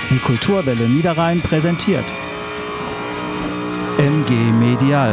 Die Kulturwelle Niederrhein präsentiert MG Medial.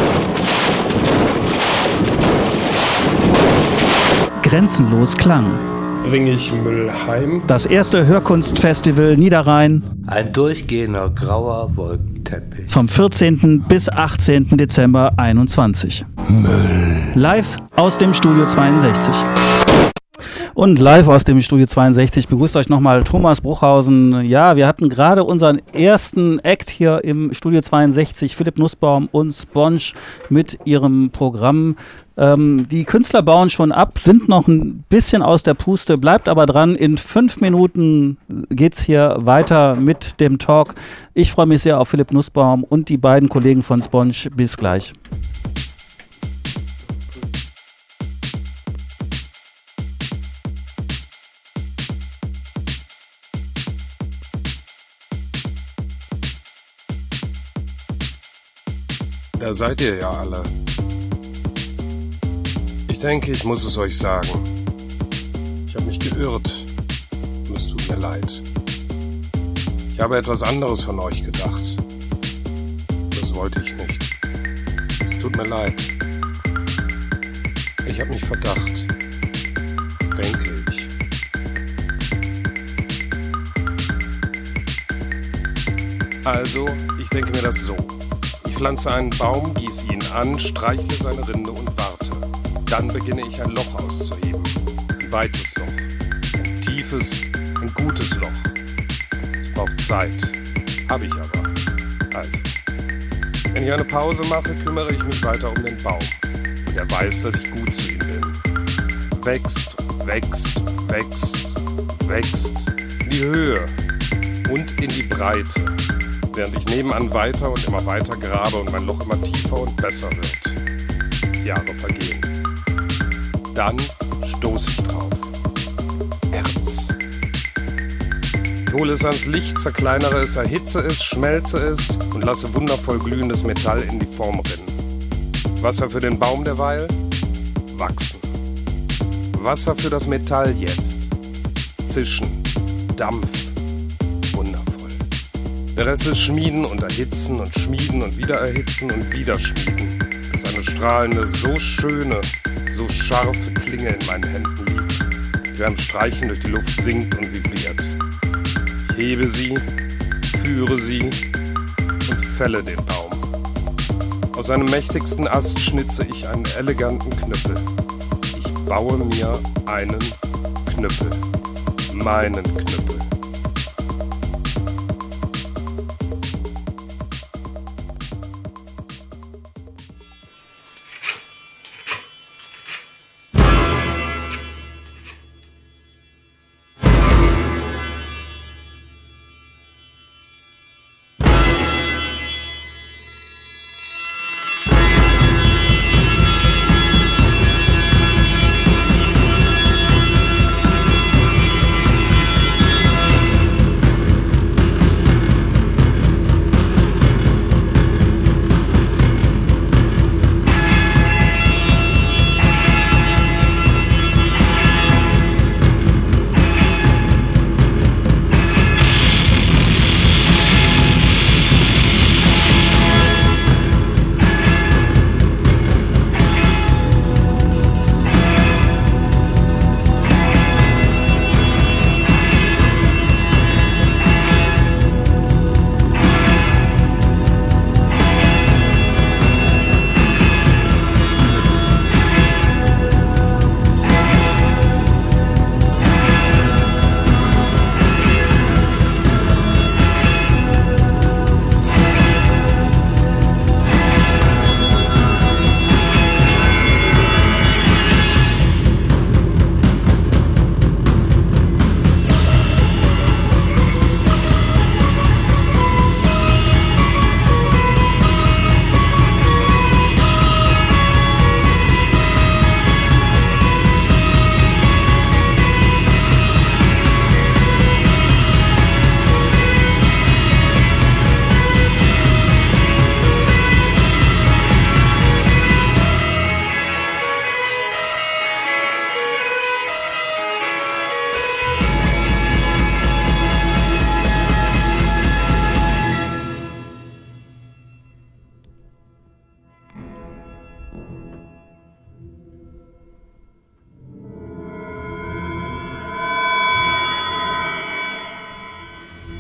Grenzenlos Klang. Bringe ich Müll heim? Das erste Hörkunstfestival Niederrhein. Ein durchgehender grauer Wolkenteppich. Vom 14. bis 18. Dezember 21. Müll. Live aus dem Studio 62. Und live aus dem Studio 62 begrüßt euch nochmal Thomas Bruchhausen. Ja, wir hatten gerade unseren ersten Act hier im Studio 62, Philipp Nussbaum und Sponge mit ihrem Programm. Die Künstler bauen schon ab, sind noch ein bisschen aus der Puste, bleibt aber dran. In 5 Minuten geht's hier weiter mit dem Talk. Ich freue mich sehr auf Philipp Nussbaum und die beiden Kollegen von Sponge. Bis gleich. Da seid ihr ja alle. Ich denke, ich muss es euch sagen. Ich habe mich geirrt. Und es tut mir leid. Ich habe etwas anderes von euch gedacht. Das wollte ich nicht. Es tut mir leid. Ich habe mich verdacht. Denke ich. Also, ich denke mir das so. Ich pflanze einen Baum, gieße ihn an, streichle seine Rinde und warte. Dann beginne ich ein Loch auszuheben. Ein weites Loch. Ein tiefes, ein gutes Loch. Es braucht Zeit. Habe ich aber. Also. Wenn ich eine Pause mache, kümmere ich mich weiter um den Baum. Und er weiß, dass ich gut zu ihm bin. Wächst, wächst, wächst, wächst. In die Höhe und in die Breite. Während ich nebenan weiter und immer weiter grabe und mein Loch immer tiefer und besser wird. Jahre vergehen. Dann stoße ich drauf. Erz. Ich hole es ans Licht, zerkleinere es, erhitze es, schmelze es und lasse wundervoll glühendes Metall in die Form rinnen. Wasser für den Baum derweil? Wachsen. Wasser für das Metall jetzt. Zischen. Dampf. Wundervoll. Der Rest ist schmieden und erhitzen und schmieden und wieder erhitzen und wieder schmieden. Bis eine strahlende, so schöne, so scharfe Klinge in meinen Händen liegt, die beim Streichen durch die Luft singt und vibriert. Ich hebe sie, führe sie und fälle den Baum. Aus seinem mächtigsten Ast schnitze ich einen eleganten Knüppel. Ich baue mir einen Knüppel. Meinen Knüppel.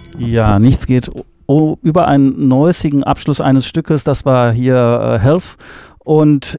Ja, nichts geht über einen neuesigen Abschluss eines Stückes. Das war hier Health. Und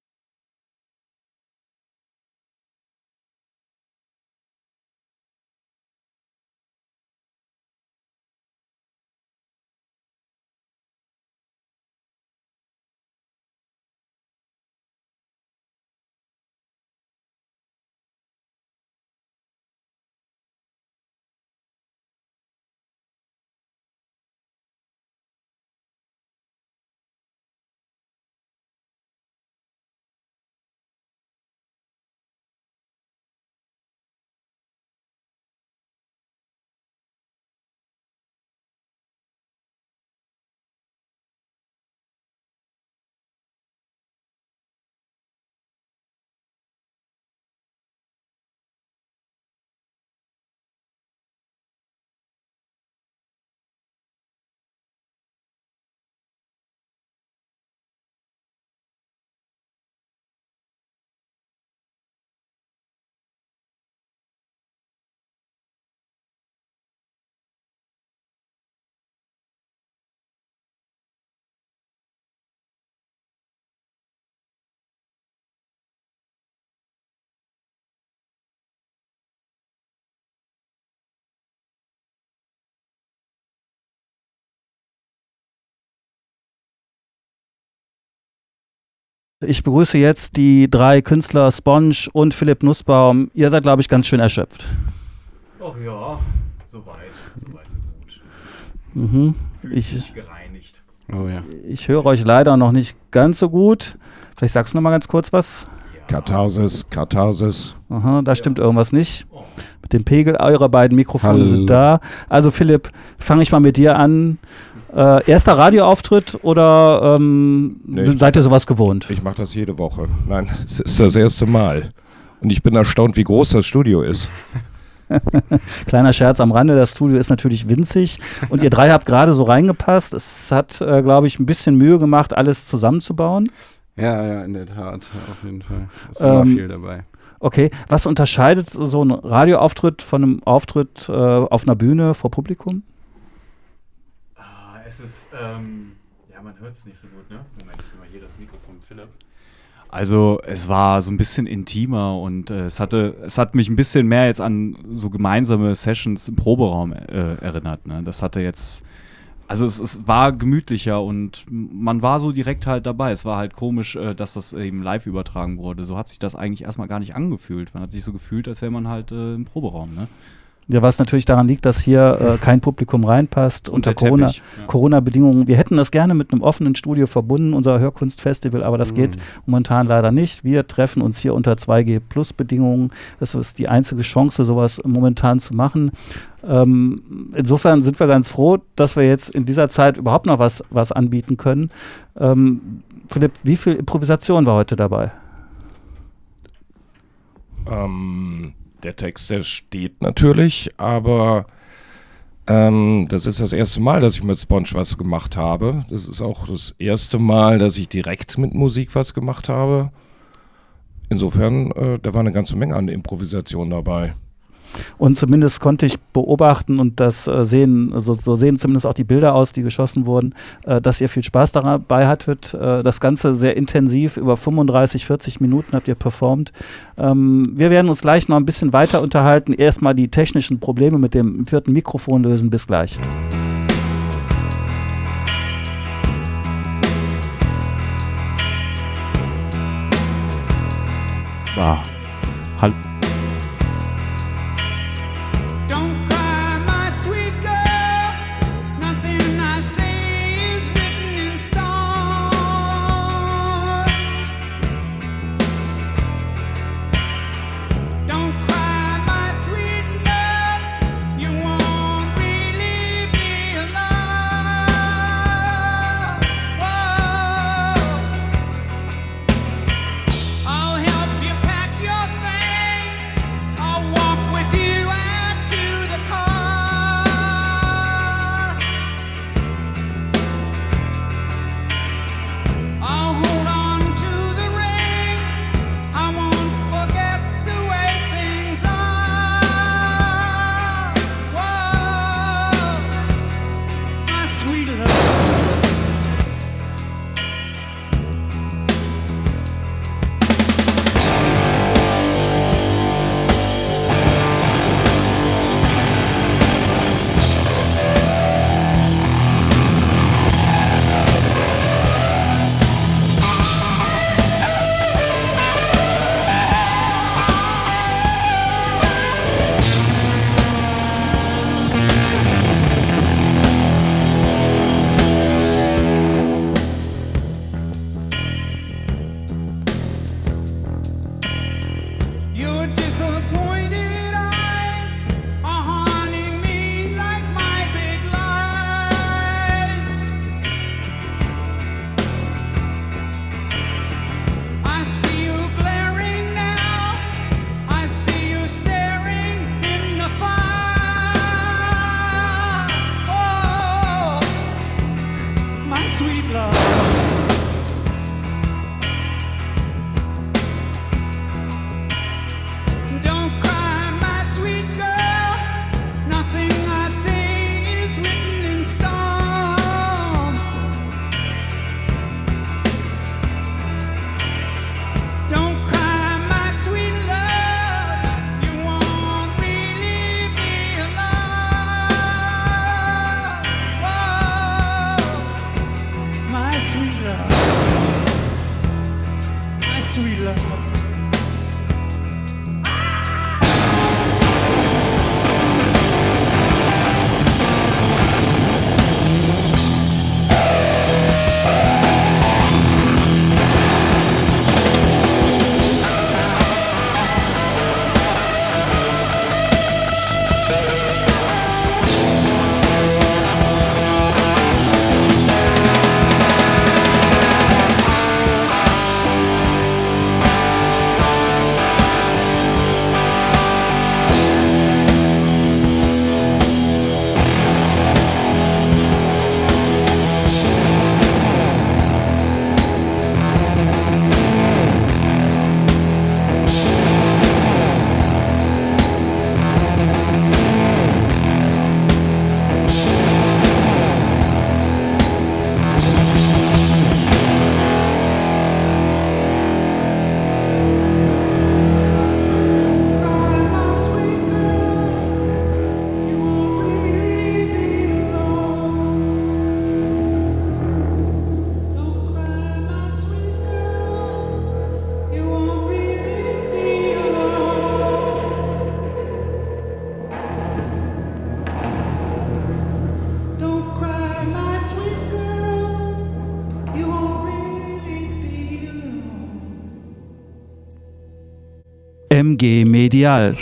ich begrüße jetzt die 3 Künstler Sponge und Philipp Nussbaum. Ihr seid, glaube ich, ganz schön erschöpft. Ach ja, soweit so gut. Fühlt Ich, sich gereinigt. Oh ja. ich höre euch leider noch nicht ganz so gut. Vielleicht sagst du noch mal ganz kurz was. Katharsis. Aha, da stimmt irgendwas nicht. Mit dem Pegel, eure beiden Mikrofone Hallo. sind da. Also Philipp, fange ich mal mit dir an. Erster Radioauftritt oder Nee, seid ihr sowas gewohnt? Ich mache das jede Woche. Nein, es ist das erste Mal. Und ich bin erstaunt, wie groß das Studio ist. Kleiner Scherz am Rande, das Studio ist natürlich winzig und ihr 3 habt gerade so reingepasst. Es hat, glaube ich, ein bisschen Mühe gemacht, alles zusammenzubauen. Ja, in der Tat, auf jeden Fall. Ist immer viel dabei. Okay, was unterscheidet so ein Radioauftritt von einem Auftritt auf einer Bühne vor Publikum? Es ist, ja, man hört es nicht so gut, ne? Moment, ich nehme mal hier das Mikro von Philipp. Also es war so ein bisschen intimer und es hat mich ein bisschen mehr jetzt an so gemeinsame Sessions im Proberaum erinnert, ne? Das hatte jetzt, also es war gemütlicher und man war so direkt halt dabei. Es war halt komisch, dass das eben live übertragen wurde. So hat sich das eigentlich erstmal gar nicht angefühlt. Man hat sich so gefühlt, als wäre man halt im Proberaum, ne? Ja, was natürlich daran liegt, dass hier kein Publikum reinpasst Und unter der Teppich, ja. Corona-Bedingungen. Wir hätten das gerne mit einem offenen Studio verbunden, unser Hörkunstfestival, aber das geht momentan leider nicht. Wir treffen uns hier unter 2G-Plus-Bedingungen. Das ist die einzige Chance, sowas momentan zu machen. Insofern sind wir ganz froh, dass wir jetzt in dieser Zeit überhaupt noch was anbieten können. Philipp, wie viel Improvisation war heute dabei? Der Text, der steht natürlich, aber das ist das erste Mal, dass ich mit Sponge was gemacht habe. Das ist auch das erste Mal, dass ich direkt mit Musik was gemacht habe. Insofern, da war eine ganze Menge an Improvisation dabei. Und zumindest konnte ich beobachten und das sehen, so sehen zumindest auch die Bilder aus, die geschossen wurden, dass ihr viel Spaß dabei hattet. Das Ganze sehr intensiv, über 35, 40 Minuten habt ihr performt. Wir werden uns gleich noch ein bisschen weiter unterhalten. Erstmal die technischen Probleme mit dem 4. Mikrofon lösen. Bis gleich. Hallo. Don't cry, my sweet girl. Nothing I say is written in stone. Don't cry, my sweet love. You won't really be alone. Whoa. I'll help you pack your things. MG Medial.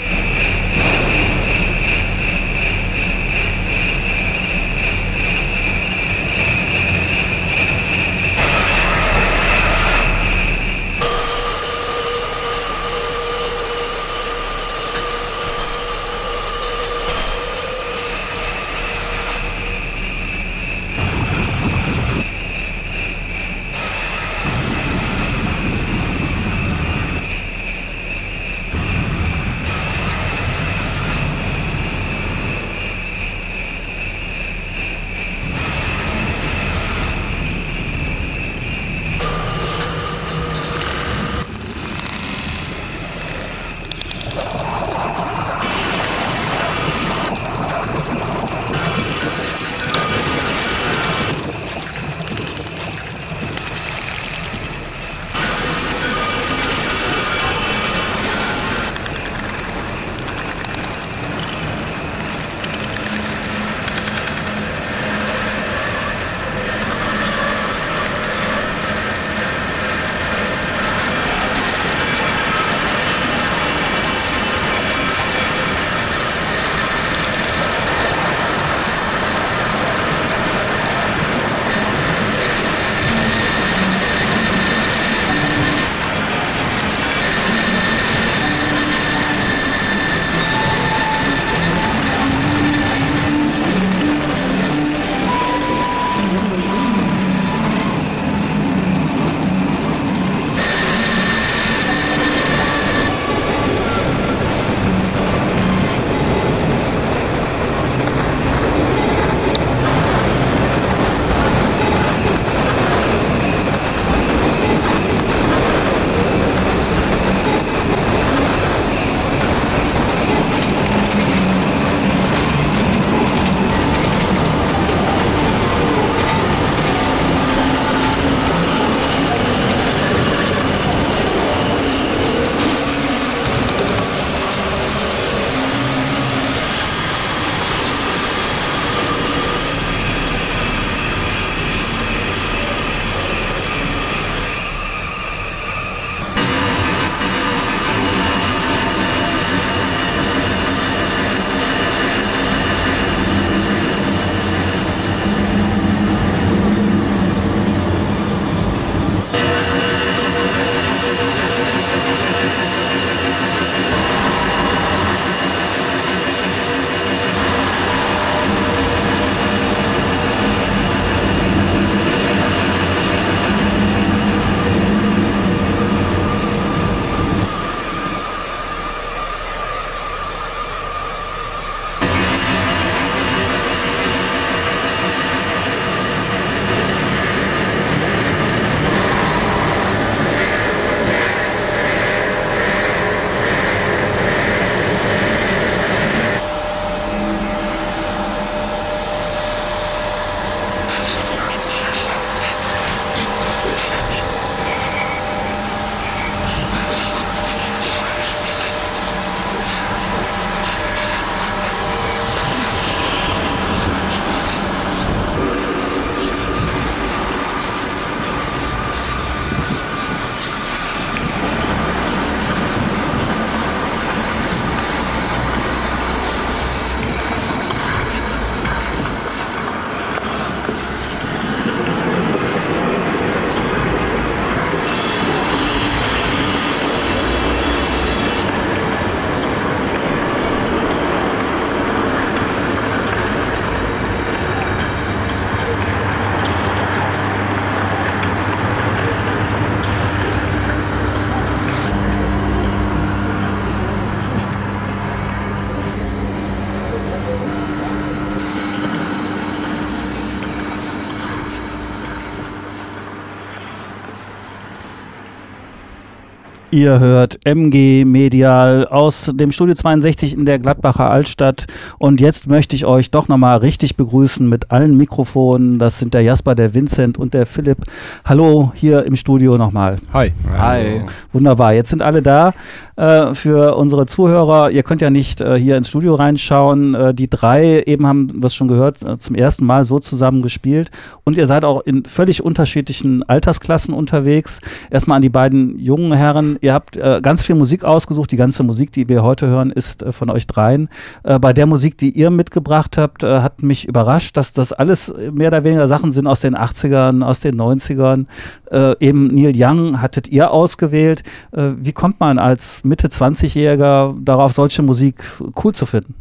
Ihr hört MG Medial aus dem Studio 62 in der Gladbacher Altstadt und jetzt möchte ich euch doch nochmal richtig begrüßen mit allen Mikrofonen. Das sind der Jasper, der Vincent und der Philipp. Hallo hier im Studio nochmal. Hi. Hi. Wunderbar, jetzt sind alle da. Für unsere Zuhörer, ihr könnt ja nicht hier ins Studio reinschauen. Die drei, eben haben wir es schon gehört, zum ersten Mal so zusammen gespielt und ihr seid auch in völlig unterschiedlichen Altersklassen unterwegs. Erstmal an die beiden jungen Herren. Ihr habt ganz viel Musik ausgesucht. Die ganze Musik, die wir heute hören, ist von euch dreien. Bei der Musik, die ihr mitgebracht habt, hat mich überrascht, dass das alles mehr oder weniger Sachen sind aus den 80ern, aus den 90ern. Eben Neil Young hattet ihr ausgewählt. Wie kommt man als Mitte 20-Jähriger darauf, solche Musik cool zu finden?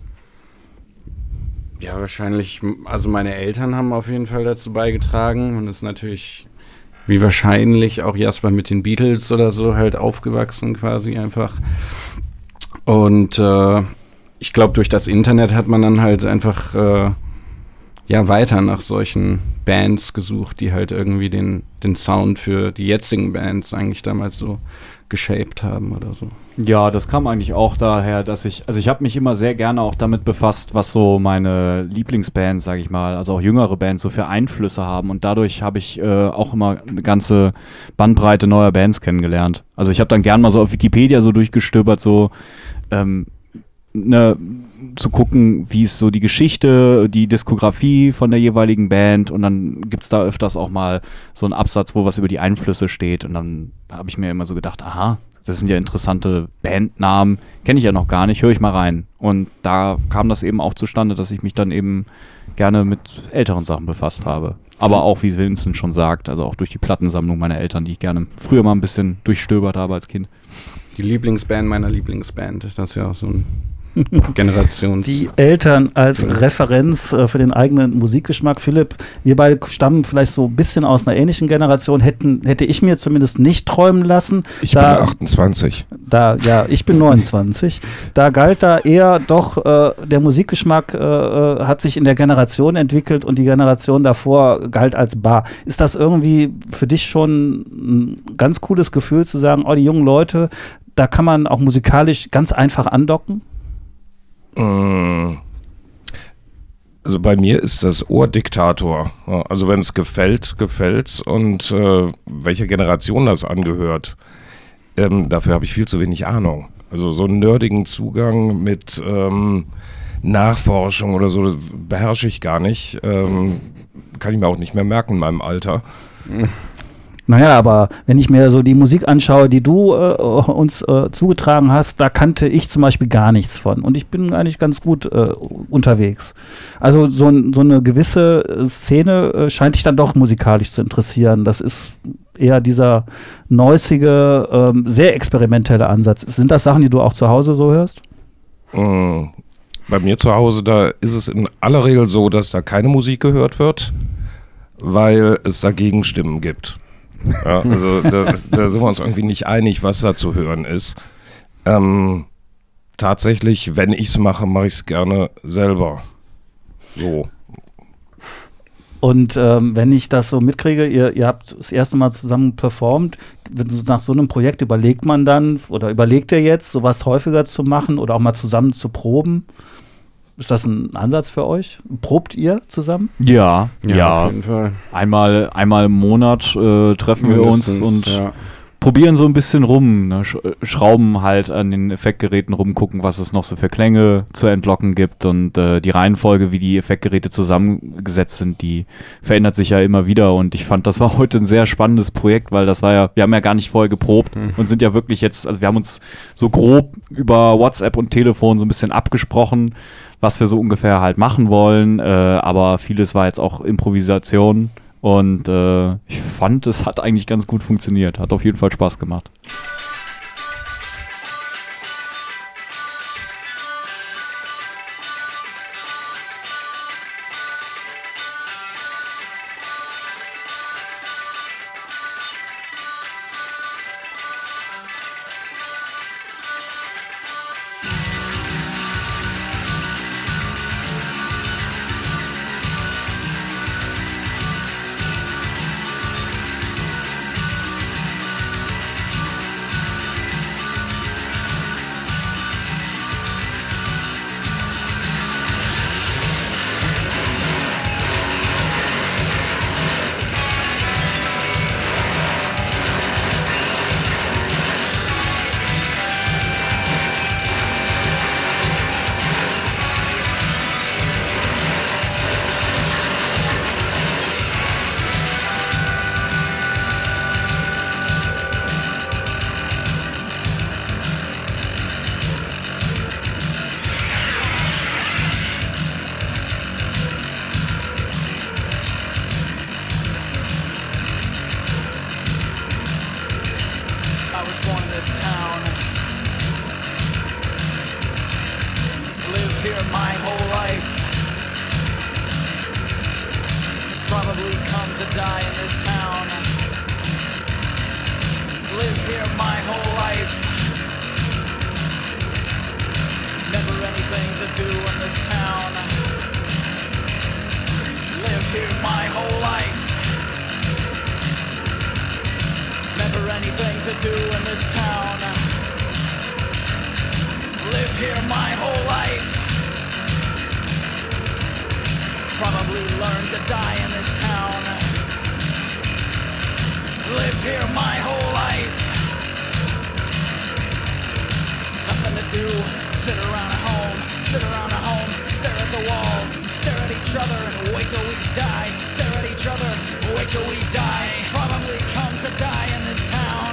Ja, wahrscheinlich, also meine Eltern haben auf jeden Fall dazu beigetragen und ist natürlich, wie wahrscheinlich auch Jasper mit den Beatles oder so halt aufgewachsen quasi einfach. Und ich glaube, durch das Internet hat man dann halt einfach weiter nach solchen Bands gesucht, die halt irgendwie den Sound für die jetzigen Bands eigentlich damals so geshaped haben oder so. Ja, das kam eigentlich auch daher, dass ich habe mich immer sehr gerne auch damit befasst, was so meine Lieblingsbands, sage ich mal, also auch jüngere Bands so für Einflüsse haben und dadurch habe ich auch immer eine ganze Bandbreite neuer Bands kennengelernt. Also ich habe dann gern mal so auf Wikipedia so durchgestöbert, so zu gucken, wie ist so die Geschichte, die Diskografie von der jeweiligen Band und dann gibt es da öfters auch mal so einen Absatz, wo was über die Einflüsse steht und dann habe ich mir immer so gedacht, aha, das sind ja interessante Bandnamen, kenne ich ja noch gar nicht, höre ich mal rein. Und da kam das eben auch zustande, dass ich mich dann eben gerne mit älteren Sachen befasst habe. Aber auch, wie Vincent schon sagt, also auch durch die Plattensammlung meiner Eltern, die ich gerne früher mal ein bisschen durchstöbert habe als Kind. Die Lieblingsband meiner Lieblingsband, das ist ja auch so ein Generations. Die Eltern als Referenz für den eigenen Musikgeschmack. Philipp, wir beide stammen vielleicht so ein bisschen aus einer ähnlichen Generation, hätte ich mir zumindest nicht träumen lassen. Ich bin 28. Ich bin 29. Da galt da eher doch, der Musikgeschmack hat sich in der Generation entwickelt und die Generation davor galt als bar. Ist das irgendwie für dich schon ein ganz cooles Gefühl zu sagen, oh, die jungen Leute, da kann man auch musikalisch ganz einfach andocken? Also bei mir ist das Ohrdiktator. Also wenn es gefällt, gefällt's und welche Generation das angehört, dafür habe ich viel zu wenig Ahnung. Also so einen nerdigen Zugang mit Nachforschung oder so, das beherrsche ich gar nicht. Kann ich mir auch nicht mehr merken in meinem Alter. Naja, aber wenn ich mir so die Musik anschaue, die du uns zugetragen hast, da kannte ich zum Beispiel gar nichts von. Und ich bin eigentlich ganz gut unterwegs. Also so eine gewisse Szene scheint dich dann doch musikalisch zu interessieren. Das ist eher dieser neußige, sehr experimentelle Ansatz. Sind das Sachen, die du auch zu Hause so hörst? Bei mir zu Hause, da ist es in aller Regel so, dass da keine Musik gehört wird, weil es da Gegenstimmen gibt. Ja, also da sind wir uns irgendwie nicht einig, was da zu hören ist. Tatsächlich, wenn ich es mache, mache ich es gerne selber. So. Und wenn ich das so mitkriege, ihr habt das erste Mal zusammen performt, nach so einem Projekt überlegt man dann, oder überlegt ihr jetzt, sowas häufiger zu machen oder auch mal zusammen zu proben? Ist das ein Ansatz für euch? Probt ihr zusammen? Ja, auf jeden Fall. Einmal im Monat treffen wir uns und probieren so ein bisschen rum, ne? Schrauben halt an den Effektgeräten rum, gucken, was es noch so für Klänge zu entlocken gibt und die Reihenfolge, wie die Effektgeräte zusammengesetzt sind, die verändert sich ja immer wieder und ich fand, das war heute ein sehr spannendes Projekt, weil das war ja, wir haben ja gar nicht vorher geprobt und sind ja wirklich jetzt, also wir haben uns so grob über WhatsApp und Telefon so ein bisschen abgesprochen, was wir so ungefähr halt machen wollen, aber vieles war jetzt auch Improvisation und ich fand, es hat eigentlich ganz gut funktioniert, hat auf jeden Fall Spaß gemacht. probably come to die in this town. Live here my whole life. Never anything to do in this town. Live here my whole life. Never anything to do in this town. Live here my whole life. Probably learn to die in this town. Live here my whole life. Nothing to do, sit around at home, stare at the walls, stare at each other and wait till we die. Stare at each other, wait till we die. Probably come to die in this town.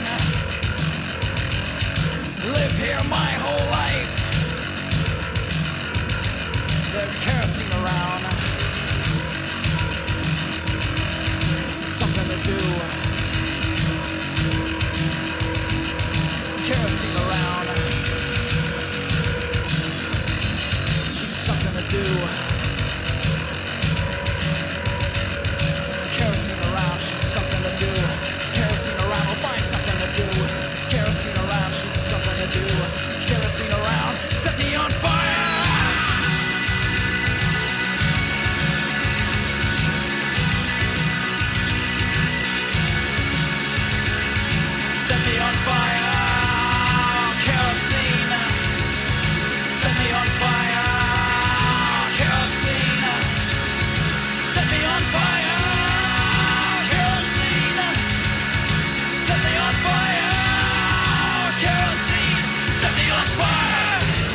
Live here my whole life. There's kerosene around. Something to do. There's kerosene around. She's something to do. There's kerosene around. She's something to do. There's kerosene around. We'll find something to do. There's kerosene around. She's something to do. There's kerosene around. Set me on fire. Set me on fire, kerosene. Set me on fire, kerosene. Set me on fire, kerosene. Set me on fire, kerosene. Set me on fire.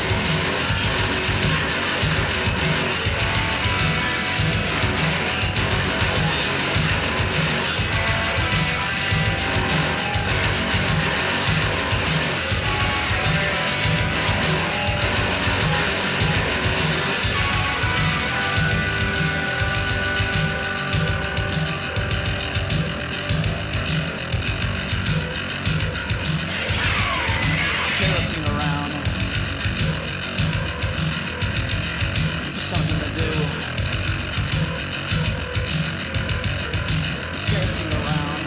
Kerosene around. Something to do. Kerosene around.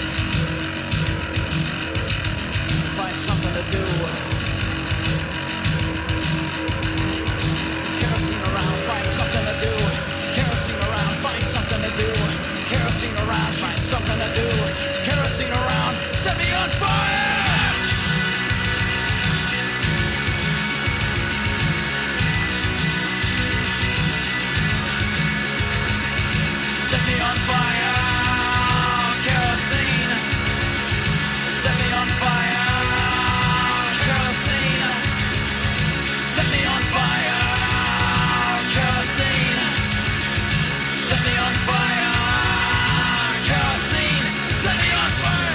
Find something to do. Kerosene around. Find something to do. Kerosene around. Find something to do. Kerosene around. Find something to do. Kerosene around. Set me on fire. Set me on fire, kerosene. Set me on fire, kerosene. Set me on fire, kerosene. Set me on fire, kerosene. Set me on fire.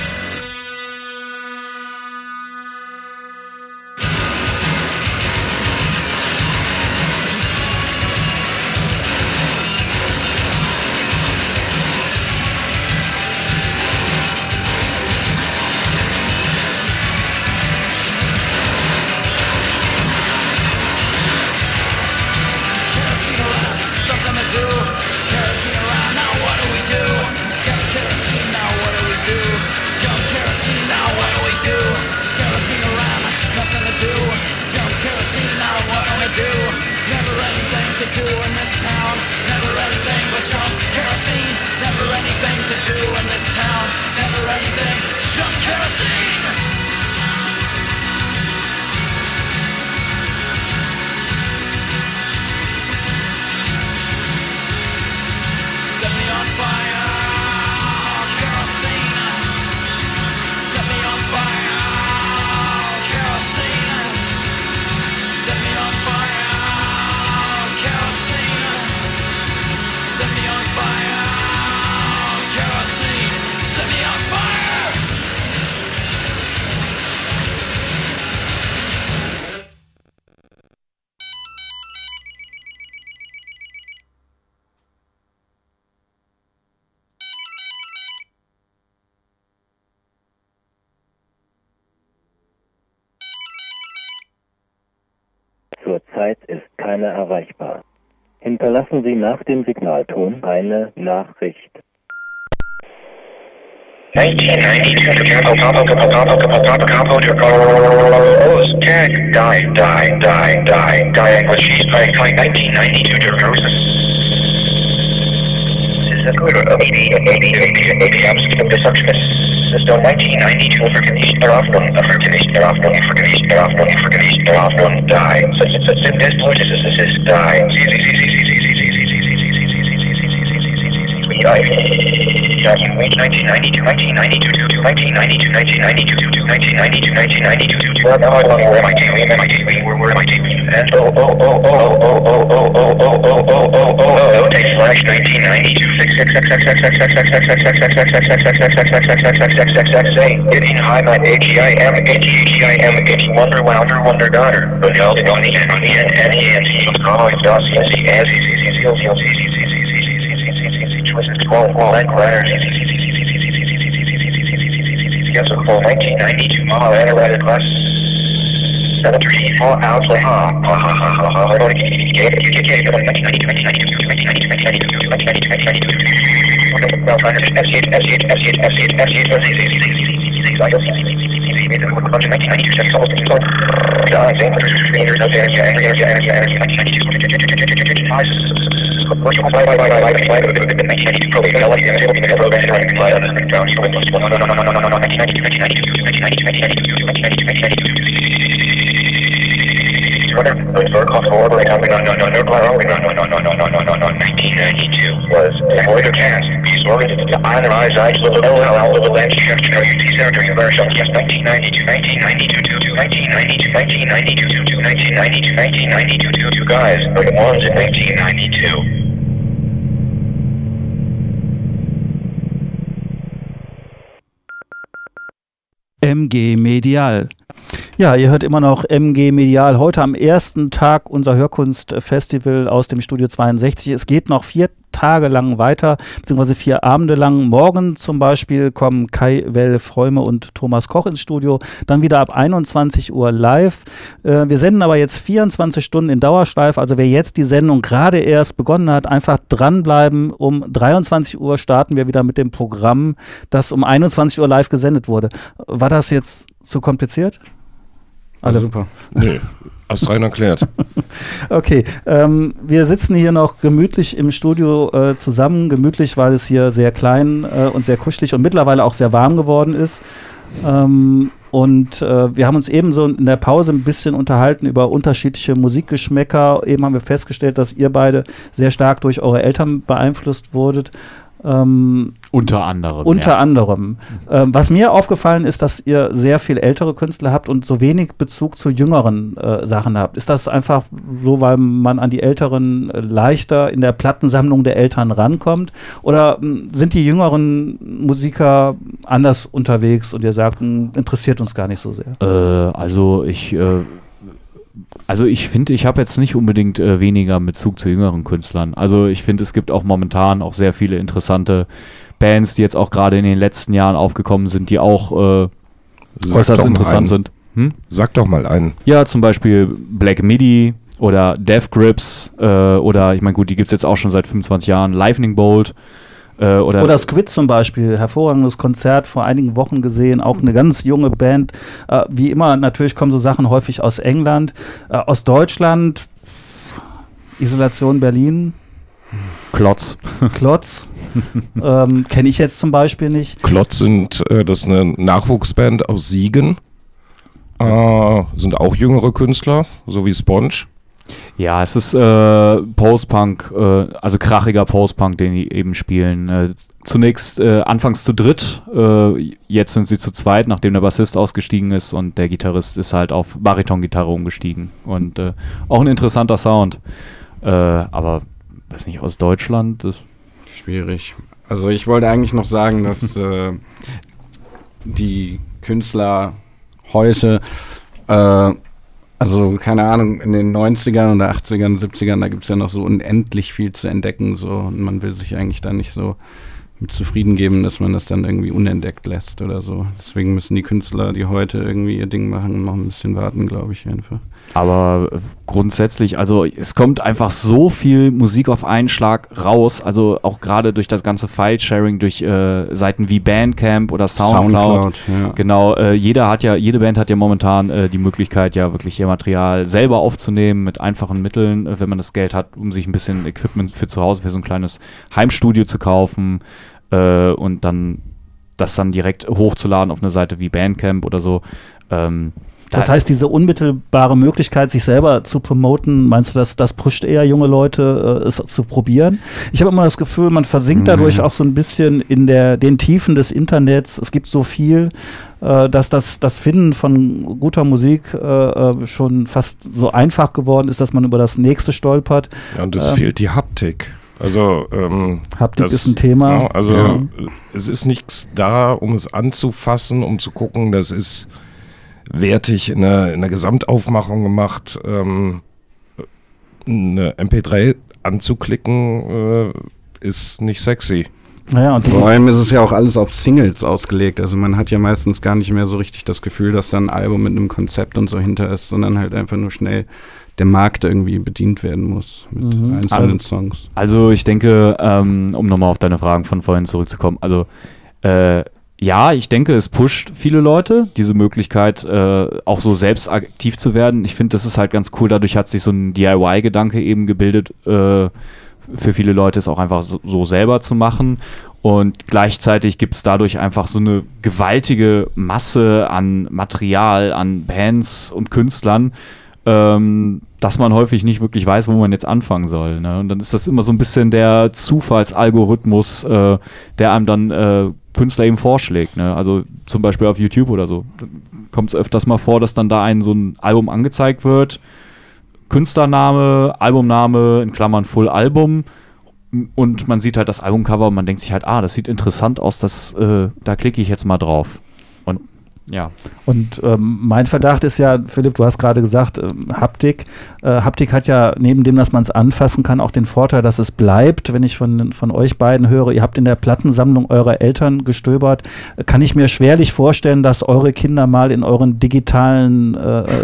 Kerosene around, something to do. Kerosene around, now what do we do? Kerosene, now what do we do? Jump kerosene, now what do we do? Kerosene around, there's nothing to do. Jump kerosene, now what do we do? Never anything to do in this town. Never anything but jump kerosene. Never anything to do in this town. Never anything, jump kerosene. Set me on fire, kerosene. Set me on fire, kerosene. Set me on fire, kerosene. Set me on fire, kerosene. Set me on fire. Zurzeit ist keiner erreichbar. Hinterlassen Sie nach dem Signalton eine Nachricht. 1992 with she's playing 1992 neurosis. Is a good System 1992 vergewischt vergewischt die. Such this Bluetooth is Wonder daughter. But no, they don't need yes, a full 1992 model analyzer class 734 outlay. Was Voyager cast. These organs to analyze eyes with a little lens shift to UT territory of ourselves. Yes, 1992, guys, but ones in 1992. MG Medial. Ja, ihr hört immer noch MG Medial. Heute am ersten Tag unser Hörkunstfestival aus dem Studio 62. Es geht noch 4 Tage lang weiter, beziehungsweise 4 Abende lang. Morgen zum Beispiel kommen Kai Well-Freume und Thomas Koch ins Studio. Dann wieder ab 21 Uhr live. Wir senden aber jetzt 24 Stunden in Dauerschleife. Also wer jetzt die Sendung gerade erst begonnen hat, einfach dranbleiben. Um 23 Uhr starten wir wieder mit dem Programm, das um 21 Uhr live gesendet wurde. War das jetzt zu kompliziert? Alle super. Nee, hast rein erklärt. Okay, wir sitzen hier noch gemütlich im Studio zusammen. Gemütlich, weil es hier sehr klein und sehr kuschelig und mittlerweile auch sehr warm geworden ist. Und wir haben uns ebenso in der Pause ein bisschen unterhalten über unterschiedliche Musikgeschmäcker. Eben haben wir festgestellt, dass ihr beide sehr stark durch eure Eltern beeinflusst wurdet. Unter anderem. Unter anderem. Was mir aufgefallen ist, dass ihr sehr viel ältere Künstler habt und so wenig Bezug zu jüngeren Sachen habt. Ist das einfach so, weil man an die Älteren leichter in der Plattensammlung der Eltern rankommt? Oder sind die jüngeren Musiker anders unterwegs und ihr sagt, interessiert uns gar nicht so sehr? Also ich finde, ich habe jetzt nicht unbedingt weniger Bezug zu jüngeren Künstlern. Also ich finde, es gibt auch momentan auch sehr viele interessante Bands, die jetzt auch gerade in den letzten Jahren aufgekommen sind, die auch äußerst interessant sind. Sag doch mal einen. Ja, zum Beispiel Black Midi oder Death Grips oder ich meine gut, die gibt es jetzt auch schon seit 25 Jahren. Lightning Bolt. Oder Squid zum Beispiel, hervorragendes Konzert vor einigen Wochen gesehen, auch eine ganz junge Band. Wie immer, natürlich kommen so Sachen häufig aus England, aus Deutschland, Isolation Berlin. Klotz. Kenne ich jetzt zum Beispiel nicht. Klotz das ist eine Nachwuchsband aus Siegen. Sind auch jüngere Künstler, so wie Sponge. Ja, es ist Post-Punk, also krachiger Post-Punk, den die eben spielen. Zunächst anfangs zu dritt, jetzt sind sie zu zweit, nachdem der Bassist ausgestiegen ist und der Gitarrist ist halt auf Bariton-Gitarre umgestiegen. Und auch ein interessanter Sound. Aber, weiß nicht, aus Deutschland? Das schwierig. Also ich wollte eigentlich noch sagen, dass die Künstler heute also, keine Ahnung, in den 90ern oder 80ern, 70ern, da gibt es ja noch so unendlich viel zu entdecken, so, und man will sich eigentlich da nicht so mit zufrieden geben, dass man das dann irgendwie unentdeckt lässt oder so. Deswegen müssen die Künstler, die heute irgendwie ihr Ding machen, noch ein bisschen warten, glaube ich einfach. Aber grundsätzlich, also es kommt einfach so viel Musik auf einen Schlag raus, also auch gerade durch das ganze File-Sharing, durch Seiten wie Bandcamp oder Soundcloud. Ja. Genau, jede Band hat ja momentan die Möglichkeit, ja wirklich ihr Material selber aufzunehmen mit einfachen Mitteln, wenn man das Geld hat, um sich ein bisschen Equipment für zu Hause, für so ein kleines Heimstudio zu kaufen und dann das dann direkt hochzuladen auf eine Seite wie Bandcamp oder so. Das heißt, diese unmittelbare Möglichkeit, sich selber zu promoten, meinst du, das pusht eher junge Leute, es zu probieren? Ich habe immer das Gefühl, man versinkt dadurch auch so ein bisschen in den Tiefen des Internets. Es gibt so viel, dass das Finden von guter Musik schon fast so einfach geworden ist, dass man über das Nächste stolpert. Ja, und es fehlt die Haptik. Also Haptik ist ein Thema. Ja, also es ist nichts da, um es anzufassen, um zu gucken, das ist wertig in einer Gesamtaufmachung gemacht. Eine MP3 anzuklicken ist nicht sexy. Naja, und vor allem ist es ja auch alles auf Singles ausgelegt. Also man hat ja meistens gar nicht mehr so richtig das Gefühl, dass da ein Album mit einem Konzept und so hinter ist, sondern halt einfach nur schnell der Markt irgendwie bedient werden muss mit einzelnen Songs. Also ich denke, um nochmal auf deine Fragen von vorhin zurückzukommen, also ja, ich denke, es pusht viele Leute, diese Möglichkeit, auch so selbst aktiv zu werden. Ich finde, das ist halt ganz cool. Dadurch hat sich so ein DIY-Gedanke eben gebildet, für viele Leute es auch einfach so selber zu machen. Und gleichzeitig gibt es dadurch einfach so eine gewaltige Masse an Material, an Bands und Künstlern, dass man häufig nicht wirklich weiß, wo man jetzt anfangen soll. Ne? Und dann ist das immer so ein bisschen der Zufallsalgorithmus, der einem dann Künstler eben vorschlägt. Ne? Also zum Beispiel auf YouTube oder so. Kommt es öfters mal vor, dass dann da so ein Album angezeigt wird. Künstlername, Albumname, in Klammern Full Album. Und man sieht halt das Albumcover und man denkt sich halt, das sieht interessant aus, da klicke ich jetzt mal drauf. Und ja. Und mein Verdacht ist ja, Philipp, du hast gerade gesagt, Haptik. Haptik hat ja, neben dem, dass man es anfassen kann, auch den Vorteil, dass es bleibt. Wenn ich von euch beiden höre, ihr habt in der Plattensammlung eurer Eltern gestöbert, kann ich mir schwerlich vorstellen, dass eure Kinder mal in euren digitalen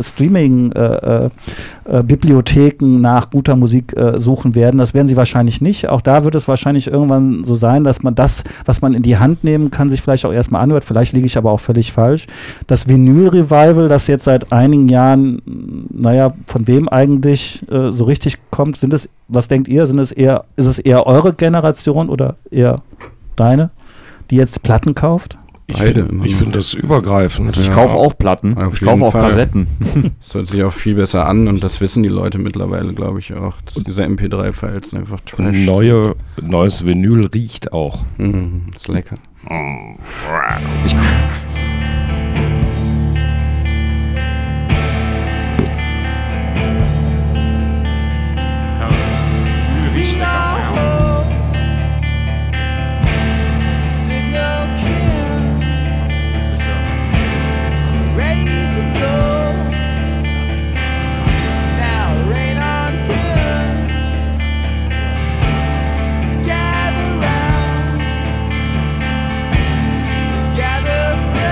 Streaming-Bibliotheken nach guter Musik suchen werden. Das werden sie wahrscheinlich nicht. Auch da wird es wahrscheinlich irgendwann so sein, dass man das, was man in die Hand nehmen kann, sich vielleicht auch erstmal anhört. Vielleicht liege ich aber auch völlig falsch. Das Vinyl-Revival, das jetzt seit einigen Jahren, von wem eigentlich so richtig kommt, was denkt ihr, ist es eher eure Generation oder eher deine, die jetzt Platten kauft? Ich finde das übergreifend. Also ich kaufe auch Platten, ich kaufe auch Kassetten. Das hört sich auch viel besser an und das wissen die Leute mittlerweile, glaube ich auch, dass diese MP3-Files einfach trash. Neues Vinyl riecht auch. Ist lecker. Gather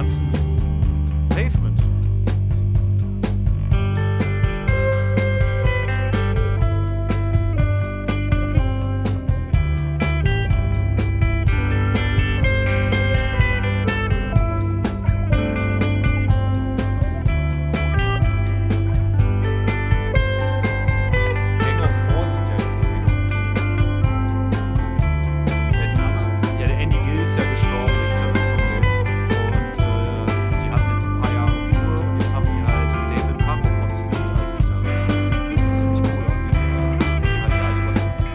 ganzen Pavement. Ja, der Andy Gill ist ja gestorben, der Gitarrist von denen. Und die hatten jetzt ein paar Jahre Ruhe und jetzt haben die halt David Parro von Sleet als Gitarrist. Ziemlich cool auf jeden Fall. Halt die alte Bassistin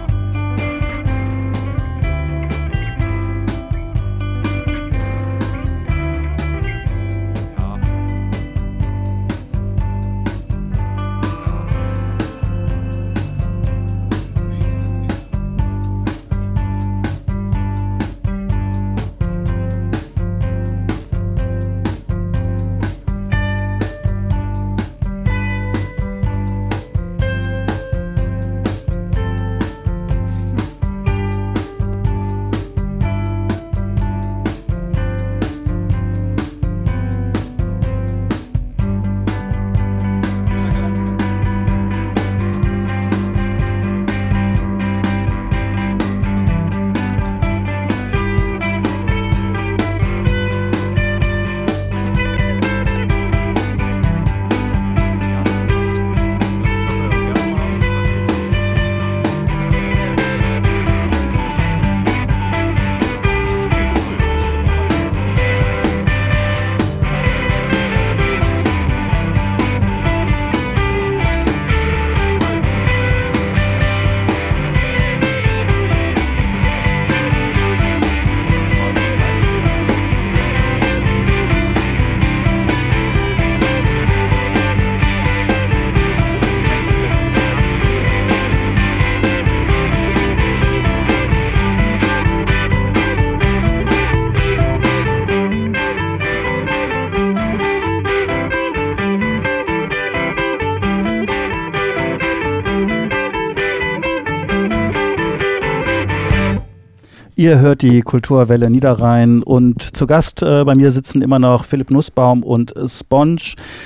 Ihr hört die Kulturwelle Niederrhein und zu Gast bei mir sitzen immer noch Philipp Nussbaum und Sponge.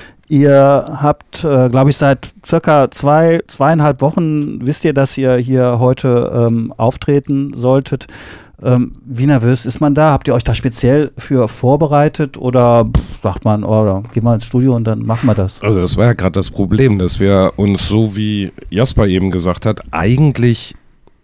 Ihr habt, glaube ich, seit circa 2,5 Wochen, wisst ihr, dass ihr hier heute auftreten solltet. Wie nervös ist man da? Habt ihr euch da speziell für vorbereitet oder sagt man, oh, geh mal ins Studio und dann machen wir das? Also das war ja gerade das Problem, dass wir uns, so wie Jasper eben gesagt hat, eigentlich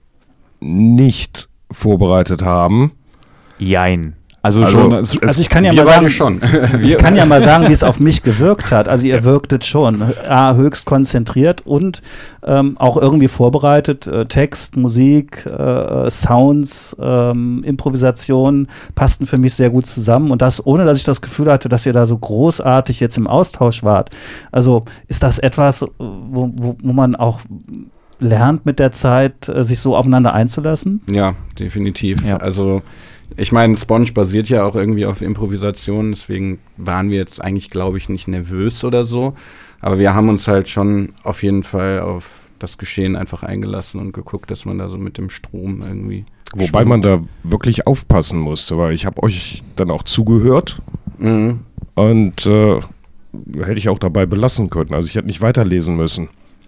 nicht vorbereitet haben. Jein. Also ich kann ja mal sagen, ich kann ja mal sagen, wie es auf mich gewirkt hat. Also ihr wirktet schon höchst konzentriert und auch irgendwie vorbereitet. Text, Musik, Sounds, Improvisation passten für mich sehr gut zusammen und das ohne, dass ich das Gefühl hatte, dass ihr da so großartig jetzt im Austausch wart. Also ist das etwas, wo man auch lernt mit der Zeit, sich so aufeinander einzulassen? Ja, definitiv. Ja. Also ich meine, Sponge basiert ja auch irgendwie auf Improvisation, deswegen waren wir jetzt eigentlich, glaube ich, nicht nervös oder so. Aber wir haben uns halt schon auf jeden Fall auf das Geschehen einfach eingelassen und geguckt, dass man da so mit dem Strom irgendwie Wobei man da wirklich aufpassen musste, weil ich habe euch dann auch zugehört und hätte ich auch dabei belassen können. Also ich hätte nicht weiterlesen müssen.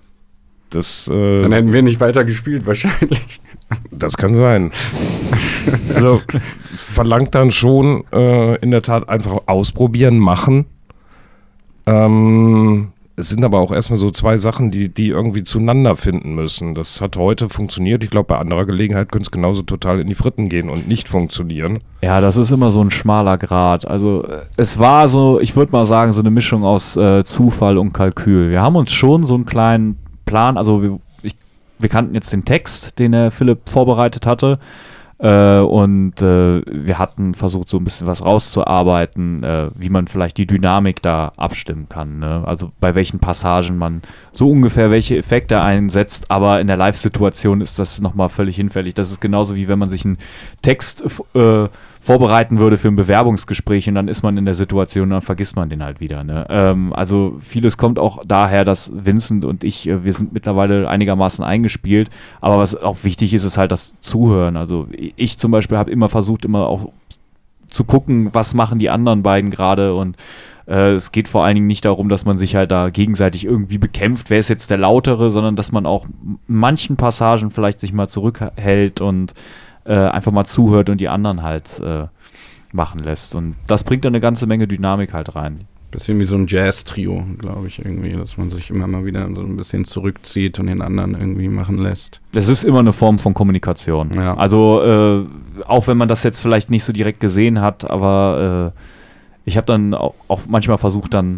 Dann hätten wir nicht weiter gespielt, wahrscheinlich. Das kann sein. Also verlangt dann schon in der Tat einfach ausprobieren, machen. Es sind aber auch erstmal so zwei Sachen, die irgendwie zueinander finden müssen. Das hat heute funktioniert. Ich glaube, bei anderer Gelegenheit könnte es genauso total in die Fritten gehen und nicht funktionieren. Ja, das ist immer so ein schmaler Grat. Also es war so, ich würde mal sagen, so eine Mischung aus Zufall und Kalkül. Wir haben uns schon so einen kleinen Plan, also wir kannten jetzt den Text, den der Philipp vorbereitet hatte, und wir hatten versucht, so ein bisschen was rauszuarbeiten, wie man vielleicht die Dynamik da abstimmen kann, ne? Also bei welchen Passagen man so ungefähr welche Effekte einsetzt, aber in der Live-Situation ist das nochmal völlig hinfällig. Das ist genauso wie wenn man sich einen Text vorbereiten würde für ein Bewerbungsgespräch und dann ist man in der Situation und dann vergisst man den halt wieder, ne? Also vieles kommt auch daher, dass Vincent und ich, wir sind mittlerweile einigermaßen eingespielt, aber was auch wichtig ist, ist halt das Zuhören. Also ich zum Beispiel habe immer versucht, immer auch zu gucken, was machen die anderen beiden gerade und es geht vor allen Dingen nicht darum, dass man sich halt da gegenseitig irgendwie bekämpft, wer ist jetzt der Lautere, sondern dass man auch in manchen Passagen vielleicht sich mal zurückhält und einfach mal zuhört und die anderen halt machen lässt. Und das bringt dann eine ganze Menge Dynamik halt rein. Bisschen wie so ein Jazz-Trio, glaube ich, irgendwie, dass man sich immer mal wieder so ein bisschen zurückzieht und den anderen irgendwie machen lässt. Es ist immer eine Form von Kommunikation. Ja. Also auch wenn man das jetzt vielleicht nicht so direkt gesehen hat, aber ich habe dann auch manchmal versucht, dann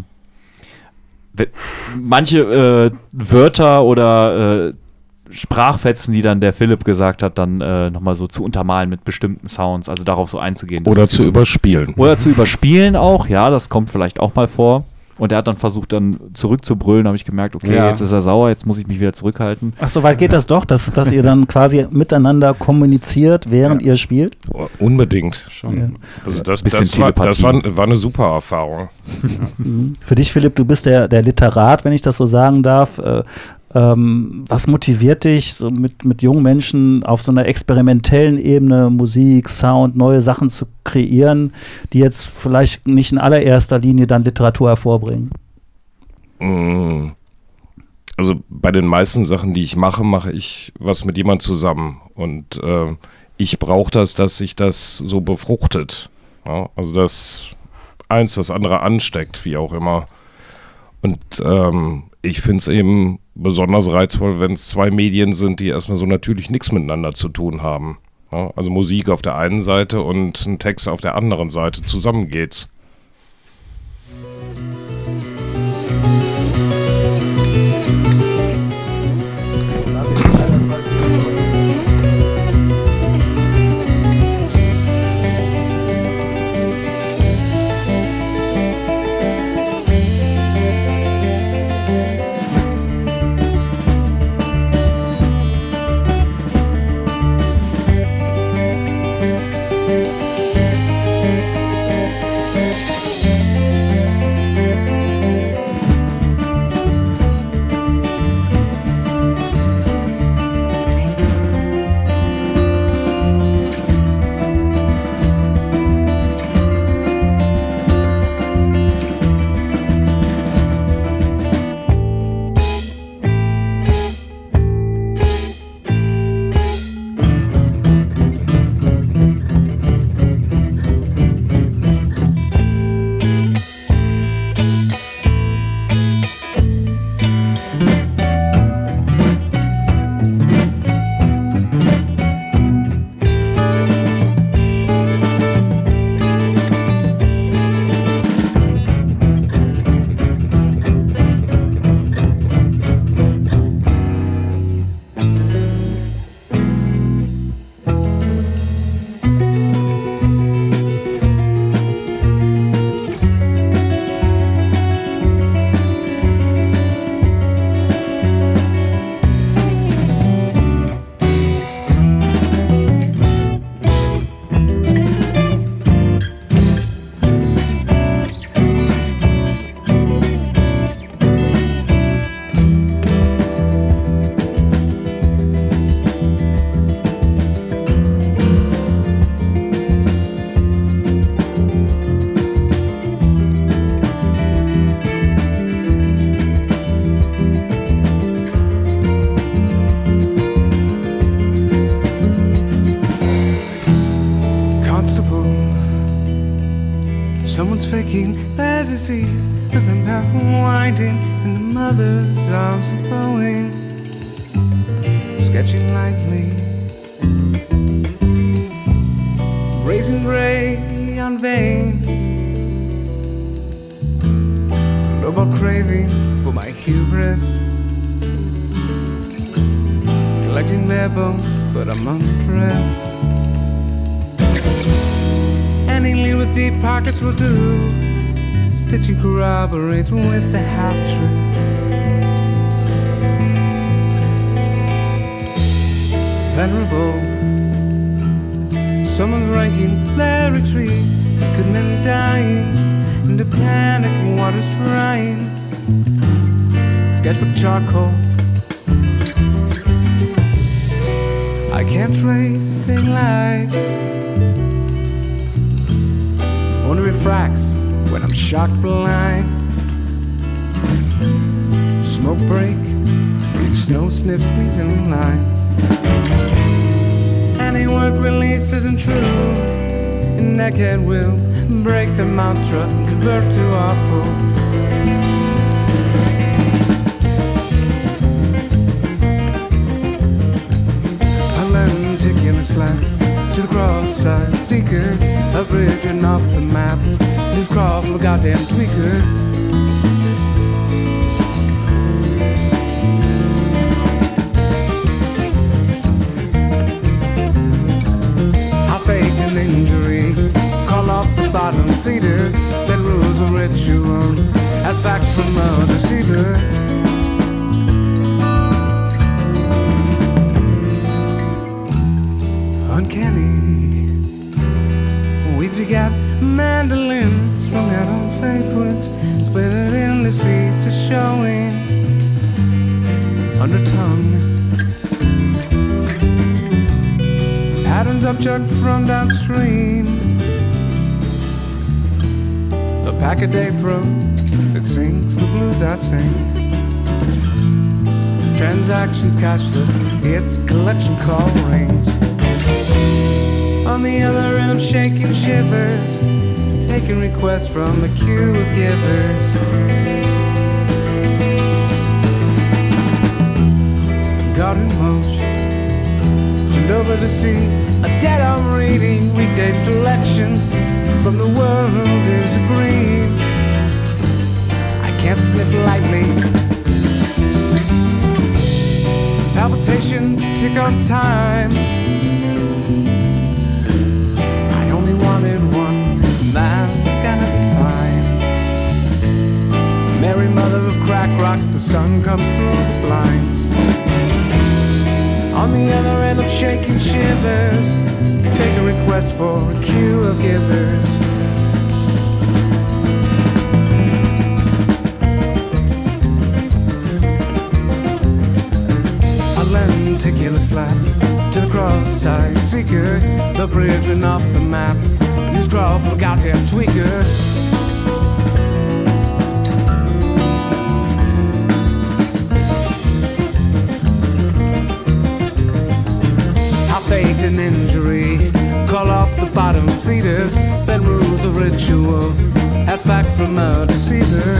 manche Wörter oder Sprachfetzen, die dann der Philipp gesagt hat, dann nochmal so zu untermalen mit bestimmten Sounds, also darauf so einzugehen. Oder zu überspielen. Oder zu überspielen auch, ja, das kommt vielleicht auch mal vor. Und er hat dann versucht, dann zurückzubrüllen, habe ich gemerkt, okay, jetzt ist er sauer, jetzt muss ich mich wieder zurückhalten. Ach, so weit geht das doch, dass ihr dann quasi miteinander kommuniziert, während ihr spielt? Unbedingt. Schon. Ja. Also das Telepathie. war eine super Erfahrung. Für dich, Philipp, du bist der Literat, wenn ich das so sagen darf. Was motiviert dich, so mit jungen Menschen auf so einer experimentellen Ebene Musik, Sound, neue Sachen zu kreieren, die jetzt vielleicht nicht in allererster Linie dann Literatur hervorbringen? Also bei den meisten Sachen, die ich mache ich was mit jemandem zusammen. Und ich brauche dass sich das so befruchtet. Ja? Also dass eins das andere ansteckt, wie auch immer. Und ich finde es eben besonders reizvoll, wenn es zwei Medien sind, die erstmal so natürlich nichts miteinander zu tun haben. Ja, also Musik auf der einen Seite und ein Text auf der anderen Seite. Zusammen geht's. Someone's faking their disease, the path winding, and the mother's arms are bowing, sketching lightly, grazing gray on veins, robot craving for my hubris, collecting their bones, but I'm undressed. Anything with deep pockets will do. Stitching corroborates with the half-truth. Venerable, someone's ranking their retreat. Could men dying into panic and water's drying. Sketchbook charcoal, I can't trace staying light. refracts when I'm shock blind. Smoke break, each snow sniff sneezing lines. Any word release isn't true. And neckhead will break the mantra and convert to awful. A lenticular slant to the cross-side seeker, a bridge and off the map. Who's crawled from a goddamn tweaker? I faked an injury, call off the bottom feeders, then rules a ritual as fact from a deceiver. Uncanny. We got mandolins strung out on faithwoods, split it in the seats, are showing under tongue. Patterns upchucked from downstream. A pack a day throat that sings the blues I sing. Transactions cashless, it's collection call rings. On the other end I'm shaking shivers, taking requests from a queue of givers. God in motion, turned over to see a dead arm reading weekday selections from the world is agreed. I can't sniff lightly. Palpitations tick on time. Wanted one, that's gonna be fine. Mary, mother of crack rocks, the sun comes through the blinds. On the other end of shaking shivers, take a request for a queue of givers. A lenticular slap to the cross-side seeker, the bridge and off the map. You scroll for a goddamn tweaker. I faked an injury, call off the bottom feeders, then rules a ritual as fact from a deceiver.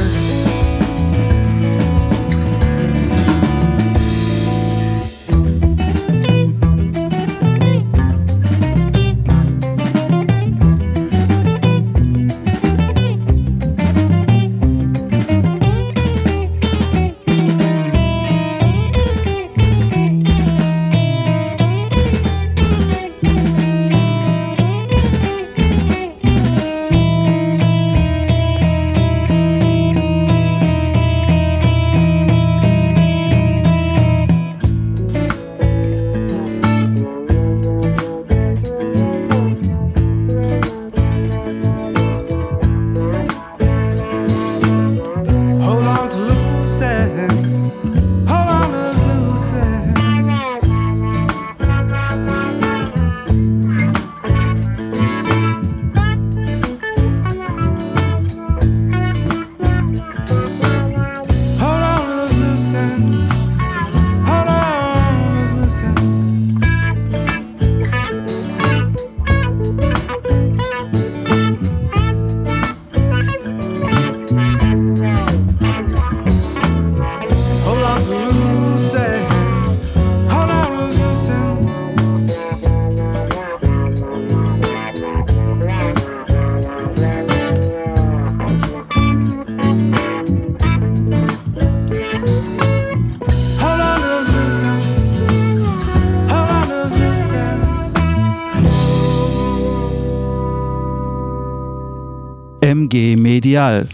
MG Medial.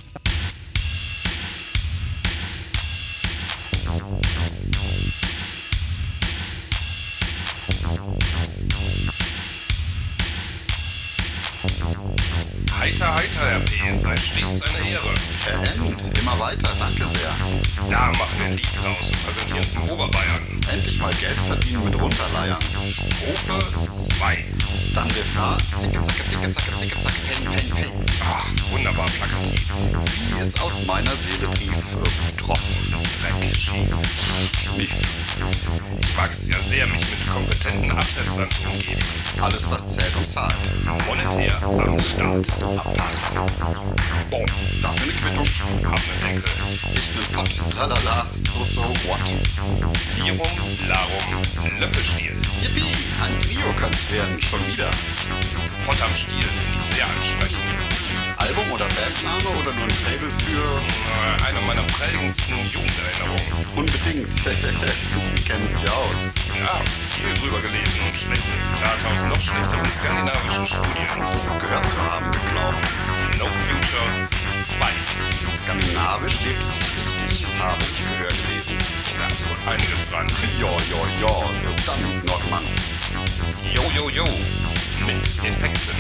Heiter, heiter, Herr P., es sei stets eine Ehre. Herr M., Immer weiter, danke sehr. Da machen wir ein Lied draus und präsentieren es in Oberbayern. Endlich mal Geld verdienen mit Runterleiern. Strophe 2. Dann Refrain, zicke, zacke, zicke, zacke, zicke, zacke, peng, peng, peng. Ach, wunderbar plakativ. Wie es aus meiner Seele trief. Trocken, Dreck, schief, Schmief. Ich mag es ja sehr, mich mit kompetenten Absetzlern zu umgeben. Alles, was zählt und zahlt. Monetär am Start. Apart. Boom. Dafür eine Quittung. Hab ne Deckel. Ich nen Pott. Lalala, so, what? Lirum, Larum, Löffelstiel. Yippie, ein Trio kann's werden, schon wieder. Pott am Stiel finde ich sehr ansprechend. Album oder Bandname oder nur ein Label für... Eine meiner prägendsten Jugenderinnerungen. Unbedingt. Sie kennen sich aus. Ja, viel drüber gelesen und schlechte Zitate aus noch schlechteren skandinavischen Studien. Gehört zu haben, geglaubt. No Future 2. Skandinavisch lebt es sich richtig, habe ich gehört gelesen. Da ist wohl einiges dran. Ja, so dann Nordmann. Jo. Mit Effekten.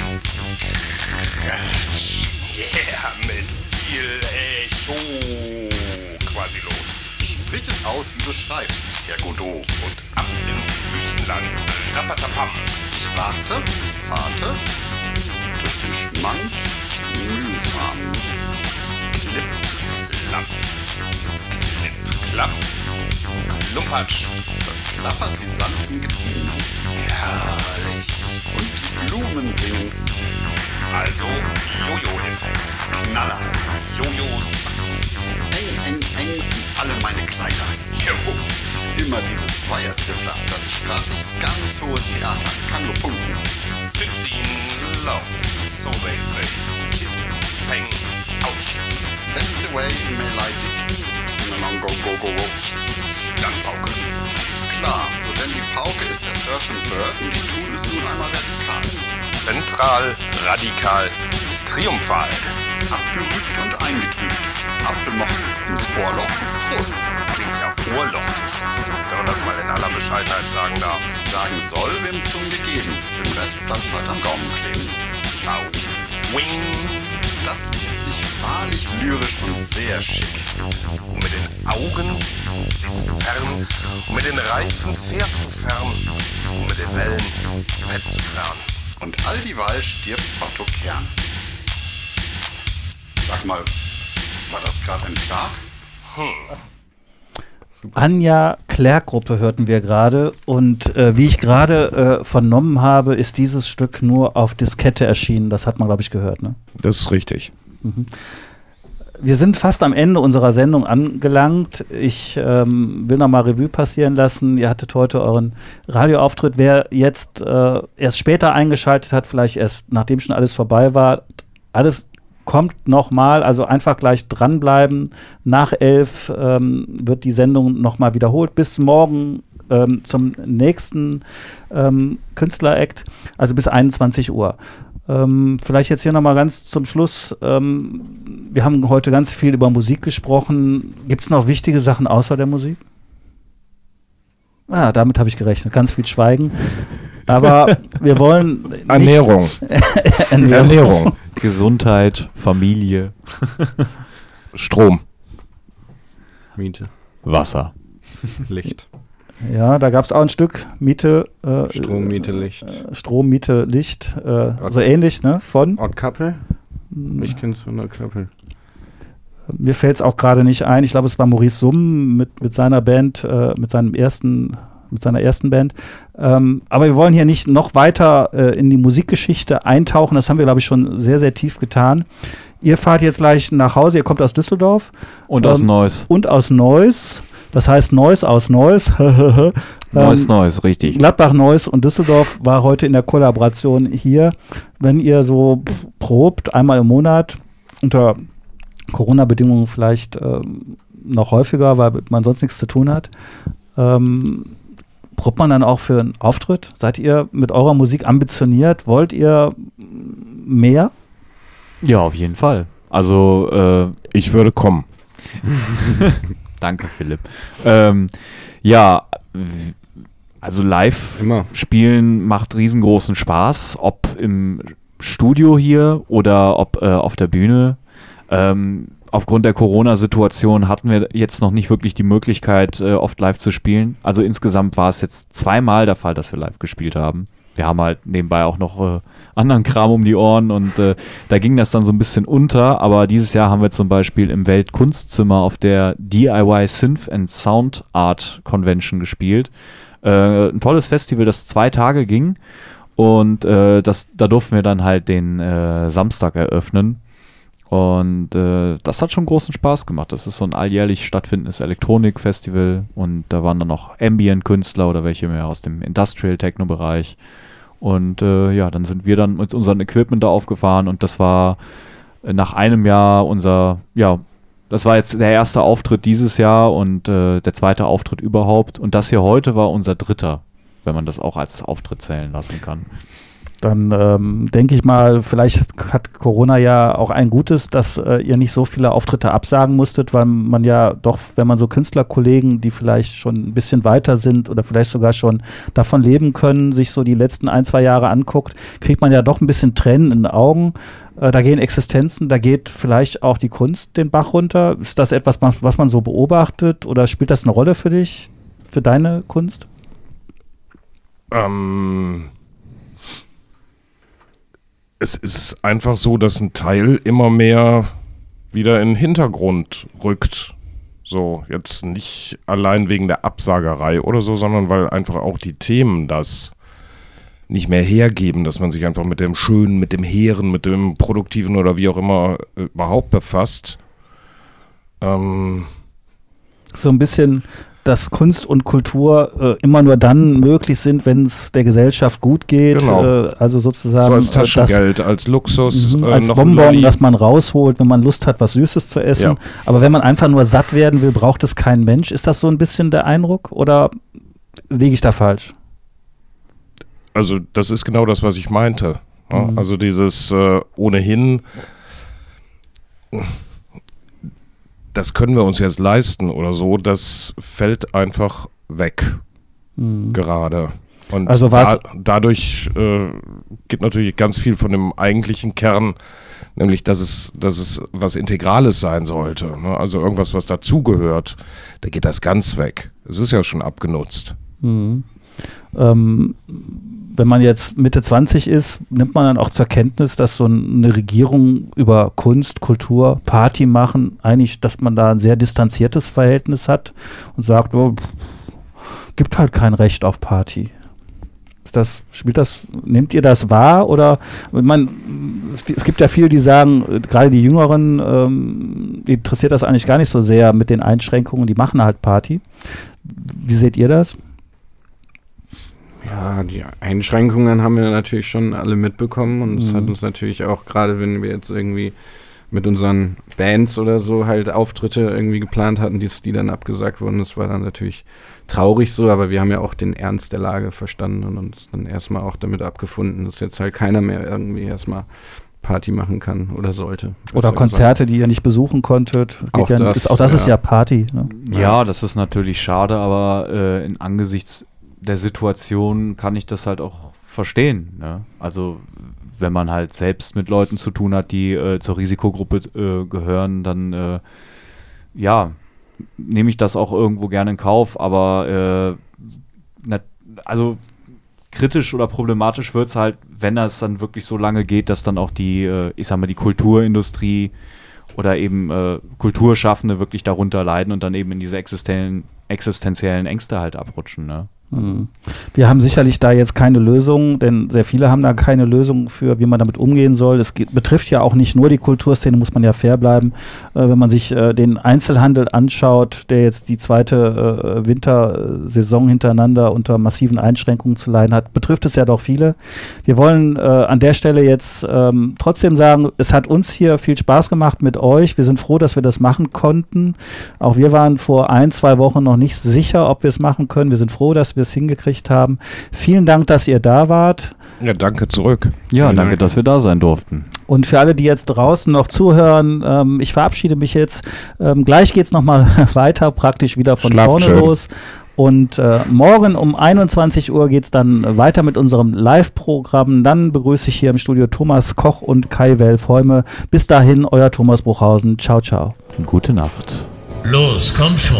Yeah, mit viel Echo. Quasi los. Sprich es aus, wie du schreibst, Herr Godot. Und ab ins Wüstenland. Rapatapam. Ich warte, durch den Schmand, mühsam. Klipp, klapp. Klipp, klapp. Lumpatsch. Das klappert wie Sand im Getrieben. Herrlich. Und die Blumen singen. Also Jojo-Effekt. Knaller. Jojo-Sax. Eng sind alle meine Kleider. Jo. Immer diese Zweier-Tripler. Das ist sprachlich ganz hohes Theater. Kann nur punkten. 15 Love, so they say. Kiss, Peng, Ouch. That's the way may lie dick. Sing along, go. Dann Pauke. Klar, so denn die Pauke ist der Surf and Bird und die tun es nun einmal vertikal. Zentral, radikal, triumphal. Abgerügt und eingetrübt. Apfelmops ins Ohrloch. Prost. Klingt ja ohrlochtigst, wenn man das mal in aller Bescheidenheit sagen darf. Sagen soll, wem Zungen gegeben. Den Rest bleibt halt am Gaumen kleben. Sau. Wing. Das liest sich wahrlich lyrisch und sehr schick. Und mit den Augen siehst du fern. Und mit den Reifen fährst du fern. Und mit den Wellen hältst du fern. Und all dieweil stirbt Otto Kern. Sag mal, war das gerade ein Clark? Anja Klerk-Gruppe hörten wir gerade und wie ich gerade vernommen habe, ist dieses Stück nur auf Diskette erschienen. Das hat man, glaube ich, gehört, ne? Das ist richtig. Mhm. Wir sind fast am Ende unserer Sendung angelangt. Ich will noch mal Revue passieren lassen. Ihr hattet heute euren Radioauftritt. Wer jetzt erst später eingeschaltet hat, vielleicht erst nachdem schon alles vorbei war, alles kommt nochmal, also einfach gleich dranbleiben. Nach 11 wird die Sendung nochmal wiederholt. Bis morgen zum nächsten Künstler-Act, also bis 21 Uhr. Vielleicht jetzt hier nochmal ganz zum Schluss. Wir haben heute ganz viel über Musik gesprochen. Gibt es noch wichtige Sachen außer der Musik? Damit habe ich gerechnet. Ganz viel Schweigen. Aber wir wollen nicht Ernährung. Ernährung. Gesundheit, Familie, Strom, Miete, Wasser, Licht. Ja, da gab es auch ein Stück Miete. Strom, Miete, Licht. Strom, Miete, Licht. So ähnlich, ne? Von? Odd Couple? Ich kenne es von Odd Couple. Mir fällt es auch gerade nicht ein. Ich glaube, es war Maurice Summ mit seiner Band, mit seiner ersten Band. Aber wir wollen hier nicht noch weiter in die Musikgeschichte eintauchen. Das haben wir, glaube ich, schon sehr, sehr tief getan. Ihr fahrt jetzt gleich nach Hause. Ihr kommt aus Düsseldorf. Und aus Neuss. Und aus Neuss. Das heißt Neuss aus Neuss. Neuss, richtig. Gladbach, Neuss und Düsseldorf war heute in der Kollaboration hier. Wenn ihr so probt, einmal im Monat, unter Corona-Bedingungen vielleicht noch häufiger, weil man sonst nichts zu tun hat, probt man dann auch für einen Auftritt? Seid ihr mit eurer Musik ambitioniert? Wollt ihr mehr? Ja, auf jeden Fall. Also, ich würde kommen. Danke, Philipp. Ja, also live spielen macht riesengroßen Spaß, ob im Studio hier oder ob auf der Bühne. aufgrund der Corona-Situation hatten wir jetzt noch nicht wirklich die Möglichkeit, oft live zu spielen. Also insgesamt war es jetzt 2-mal der Fall, dass wir live gespielt haben. Wir haben halt nebenbei auch noch anderen Kram um die Ohren und da ging das dann so ein bisschen unter, aber dieses Jahr haben wir zum Beispiel im Weltkunstzimmer auf der DIY Synth and Sound Art Convention gespielt. Ein tolles Festival, das 2 Tage ging und da durften wir dann halt den Samstag eröffnen. Und das hat schon großen Spaß gemacht. Das ist so ein alljährlich stattfindendes Elektronik-Festival und da waren dann noch Ambient-Künstler oder welche mehr aus dem Industrial-Techno-Bereich. Und dann sind wir dann mit unserem Equipment da aufgefahren und das war nach einem Jahr das war jetzt der erste Auftritt dieses Jahr und der zweite Auftritt überhaupt. Und das hier heute war unser 3., wenn man das auch als Auftritt zählen lassen kann. Dann denke ich mal, vielleicht hat Corona ja auch ein Gutes, dass ihr nicht so viele Auftritte absagen musstet, weil man ja doch, wenn man so Künstlerkollegen, die vielleicht schon ein bisschen weiter sind oder vielleicht sogar schon davon leben können, sich so die letzten 1-2 Jahre anguckt, kriegt man ja doch ein bisschen Tränen in den Augen. Da gehen Existenzen, da geht vielleicht auch die Kunst den Bach runter. Ist das etwas, was man so beobachtet oder spielt das eine Rolle für dich, für deine Kunst? Es ist einfach so, dass ein Teil immer mehr wieder in den Hintergrund rückt. So, jetzt nicht allein wegen der Absagerei oder so, sondern weil einfach auch die Themen das nicht mehr hergeben, dass man sich einfach mit dem Schönen, mit dem Hehren, mit dem Produktiven oder wie auch immer überhaupt befasst. So ein bisschen, dass Kunst und Kultur immer nur dann möglich sind, wenn es der Gesellschaft gut geht. Genau. Also sozusagen so als Taschengeld, als Luxus. Als noch Bonbon, das man rausholt, wenn man Lust hat, was Süßes zu essen. Ja. Aber wenn man einfach nur satt werden will, braucht es kein Mensch. Ist das so ein bisschen der Eindruck oder liege ich da falsch? Also das ist genau das, was ich meinte. Ja? Also dieses ohnehin, das können wir uns jetzt leisten oder so, das fällt einfach weg gerade. Und also dadurch geht natürlich ganz viel von dem eigentlichen Kern, nämlich dass es was Integrales sein sollte. Ne? Also irgendwas, was dazugehört, da geht das ganz weg. Es ist ja schon abgenutzt. Wenn man jetzt Mitte 20 ist, nimmt man dann auch zur Kenntnis, dass so eine Regierung über Kunst, Kultur, Party machen, eigentlich, dass man da ein sehr distanziertes Verhältnis hat und sagt, gibt halt kein Recht auf Party. Nehmt ihr das wahr? Oder es gibt ja viele, die sagen, gerade die Jüngeren, die interessiert das eigentlich gar nicht so sehr mit den Einschränkungen, die machen halt Party. Wie seht ihr das? Ja, die Einschränkungen haben wir natürlich schon alle mitbekommen und es hat uns natürlich auch, gerade wenn wir jetzt irgendwie mit unseren Bands oder so halt Auftritte irgendwie geplant hatten, die dann abgesagt wurden, das war dann natürlich traurig so, aber wir haben ja auch den Ernst der Lage verstanden und uns dann erstmal auch damit abgefunden, dass jetzt halt keiner mehr irgendwie erstmal Party machen kann oder sollte. Oder Konzerte, die ihr nicht besuchen konntet. Das ist ja Party. Ne? Ja, das ist natürlich schade, aber in angesichts der Situation kann ich das halt auch verstehen. Ne? Also wenn man halt selbst mit Leuten zu tun hat, die zur Risikogruppe gehören, dann nehme ich das auch irgendwo gerne in Kauf, aber also kritisch oder problematisch wird es halt, wenn das dann wirklich so lange geht, dass dann auch die Kulturindustrie oder eben Kulturschaffende wirklich darunter leiden und dann eben in diese existenziellen Ängste halt abrutschen, ne? Wir haben sicherlich da jetzt keine Lösung, denn sehr viele haben da keine Lösung für, wie man damit umgehen soll. Es betrifft ja auch nicht nur die Kulturszene, muss man ja fair bleiben. Wenn man sich den Einzelhandel anschaut, der jetzt die zweite Wintersaison hintereinander unter massiven Einschränkungen zu leiden hat, betrifft es ja doch viele. Wir wollen an der Stelle jetzt trotzdem sagen, es hat uns hier viel Spaß gemacht mit euch. Wir sind froh, dass wir das machen konnten. Auch wir waren vor 1-2 Wochen noch nicht sicher, ob wir es machen können. Wir sind froh, dass wir es hingekriegt haben. Vielen Dank, dass ihr da wart. Ja, danke zurück. Ja, danke, dass wir da sein durften. Und für alle, die jetzt draußen noch zuhören, ich verabschiede mich jetzt. Gleich geht es nochmal weiter, praktisch wieder von vorne los. Und morgen um 21 Uhr geht es dann weiter mit unserem Live-Programm. Dann begrüße ich hier im Studio Thomas Koch und Kai Welfhäume. Bis dahin, euer Thomas Bruchhausen. Ciao, ciao. Gute Nacht. Los, komm schon.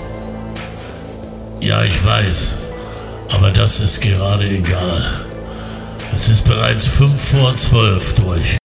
Ja, ich weiß. Aber das ist gerade egal. Es ist bereits 11:55 durch.